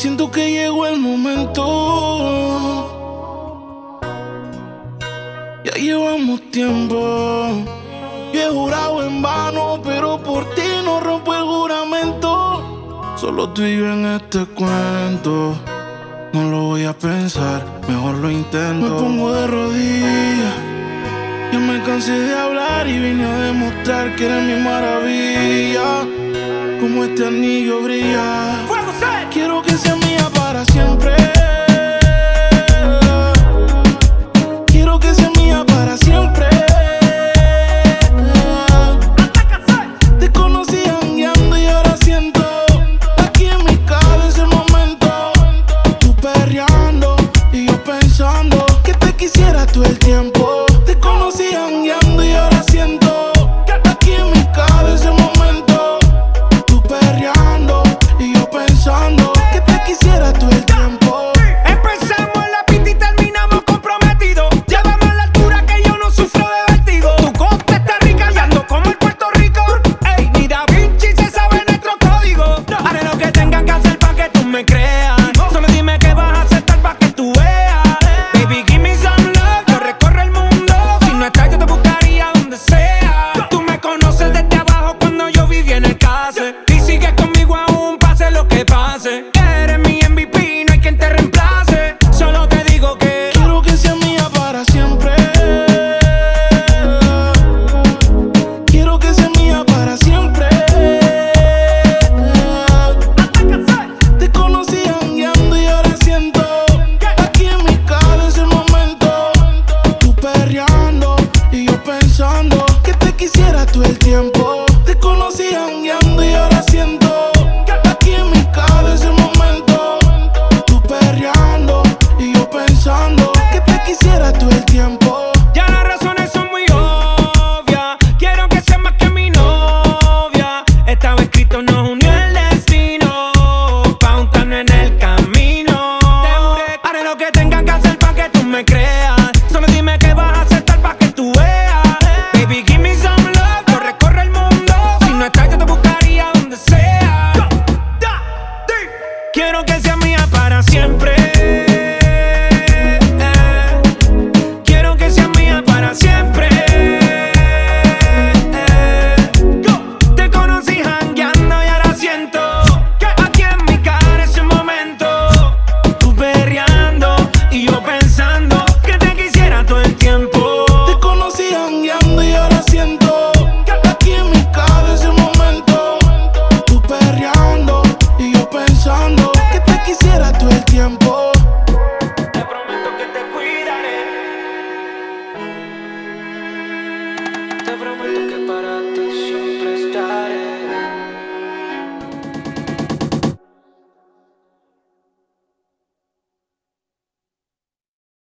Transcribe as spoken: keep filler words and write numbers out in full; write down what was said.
Siento que llegó el momento. Ya llevamos tiempo. Yo he jurado en vano, pero por ti no rompo el juramento. Solo tú y yo en este cuento. No lo voy a pensar, mejor lo intento. Me pongo de rodillas. Ya me cansé de hablar y vine a demostrar que eres mi maravilla. Como este anillo brilla. Quiero que sea mía para siempre.